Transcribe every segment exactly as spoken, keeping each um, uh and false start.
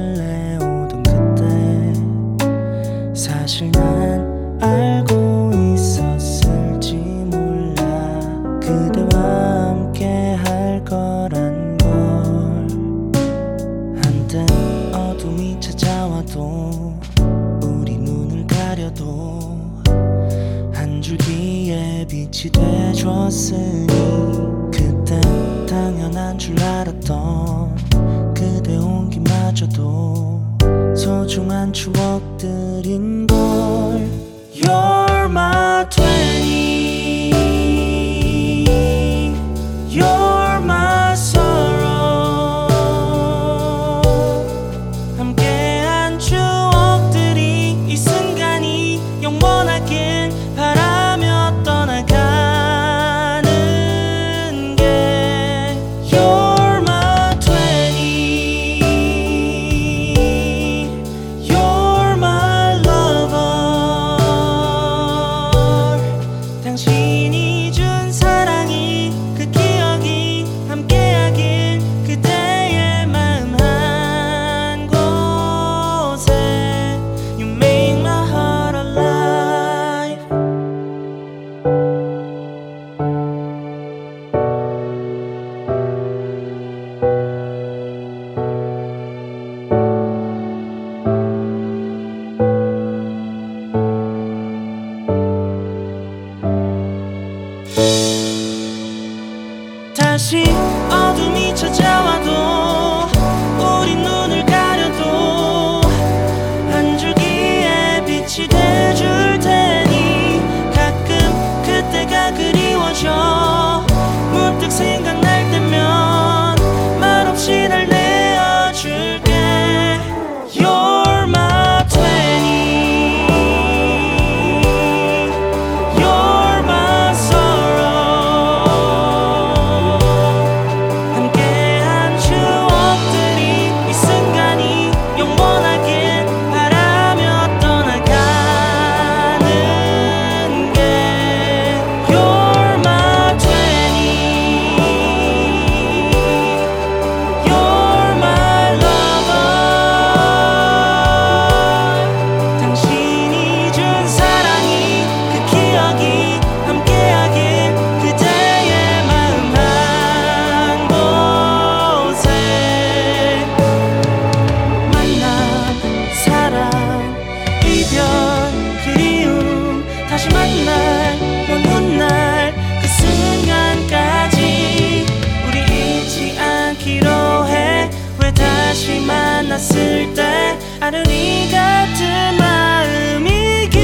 달래오던 그때 사실 난 알고 있었을지 몰라 그대와 함께 할 거란 걸. 한때 어둠이 찾아와도 우리 눈을 가려도 한 줄기의 빛이 돼줬으니 그땐 당연한 줄 알았던 그대 온기마저도 소중한 추억들인걸. You're my twenty, You're my sorrow. 함께한 추억들이 이 순간이 영원하길 바라며 떠나가는 게 You're my twenty, You're my lover. 당신이 준 사랑이 그 기억이 함께하길 그대의 마음 한 곳에 You make my heart alive. 다시 어둠이 찾아와도 우리 눈을 가려도 한 줄기의 빛이 돼줄 테니 가끔 그때가 그리워져 문득 생각날 때면 말없이 날 내어줄게. You're my twenty, You're my sorrow. 함께한 추억들이 이 순간이 영원하길 바라며 떠나가는 게 You're my twenty, You're my lover. 당신이 준 사랑이 그 기억이 함께하길 그대의 마음 한 곳에 만남, 사랑, 이별, 그리움 다시 만날 먼 훗날 그 순간까지 우리 잊지 않기로 해. 왜 다시 만났을 때 아련히 같은 마음이길.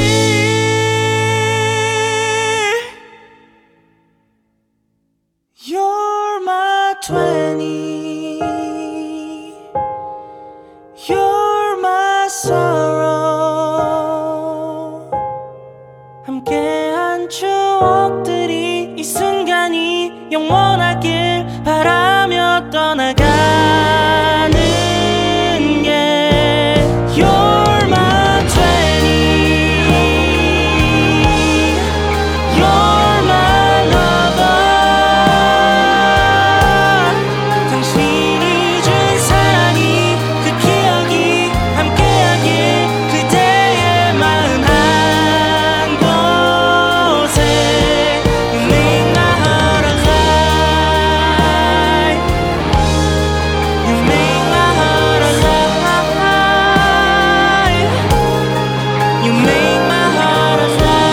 You're my twenty, You're my sorrow. 함께한 추억들이 이 순간이 영원하길 바라며 떠나가는 게 You're my twenty, You're my lover. 당신이 준 사랑이 그 기억이 함께하길 그대의 마음 한 곳에 You make my heart alive. You make my heart alive. You make my heart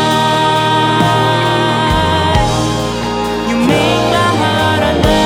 alive. You make my heart alive.